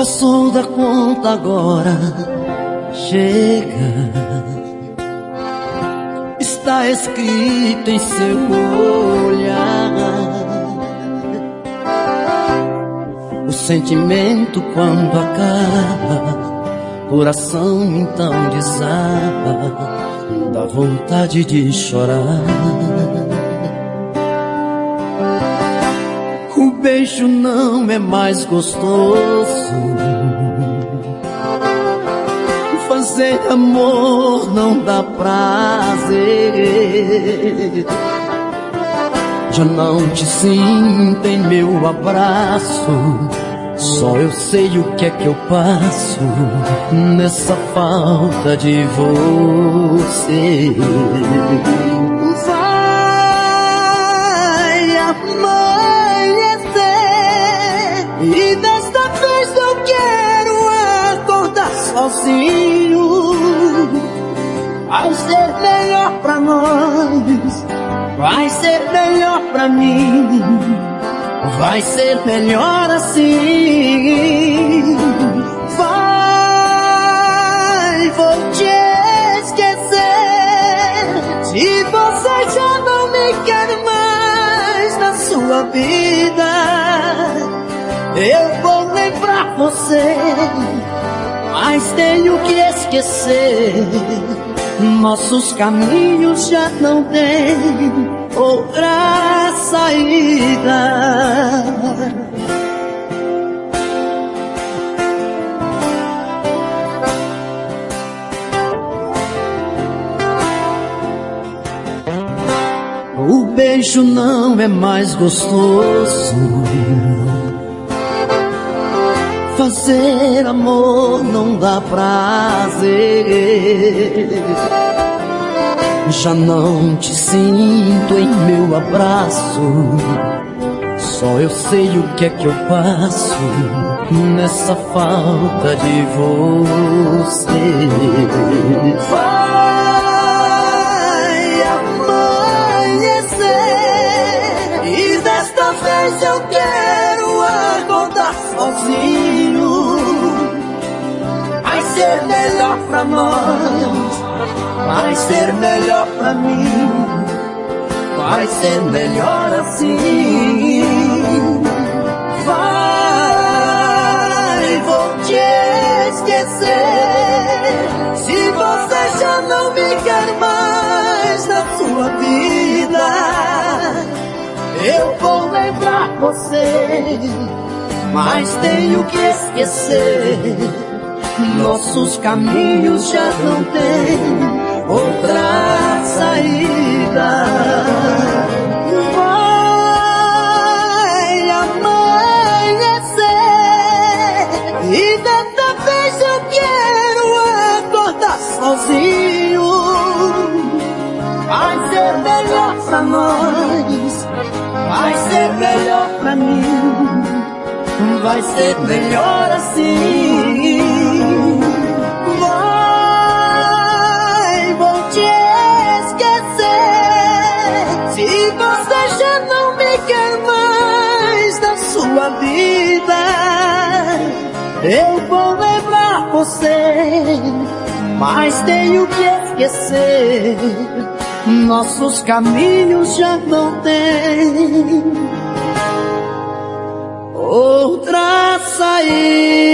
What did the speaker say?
Passou da conta agora, chega. Está escrito em seu olhar. O sentimento quando acaba, coração então desaba, dá vontade de chorar. O beijo não é mais gostoso, fazer amor não dá prazer. Já não te sinto em meu abraço, só eu sei o que é que eu passo nessa falta de você. Vai amanhecer e desta vez eu quero acordar sozinho. Vai ser melhor pra nós, vai ser melhor pra mim, vai ser melhor assim. Vou te esquecer se você já não me quer mais na sua vida. Eu vou lembrar você, mas tenho que esquecer. Nossos caminhos já não têm outra saída. O beijo não é mais gostoso, fazer amor não dá prazer. Já não te sinto em meu abraço, só eu sei o que é que eu passo nessa falta de você. Vai amanhecer e desta vez eu quero acordar sozinho. Vai ser melhor pra nós, vai ser melhor pra mim, vai ser melhor assim. Vou te esquecer se você já não me quer mais na sua vida. Eu vou lembrar você, mas tenho que esquecer. Nossos caminhos já não têm outra saída. Vai amanhecer e desta vez eu quero acordar sozinho. Vai ser melhor pra nós, vai ser melhor pra mim, vai ser melhor assim. Vou te esquecer se você já não me quer mais na sua vida. Eu vou lembrar você, mas tenho que esquecer. Nossos caminhos já não têm outra saída.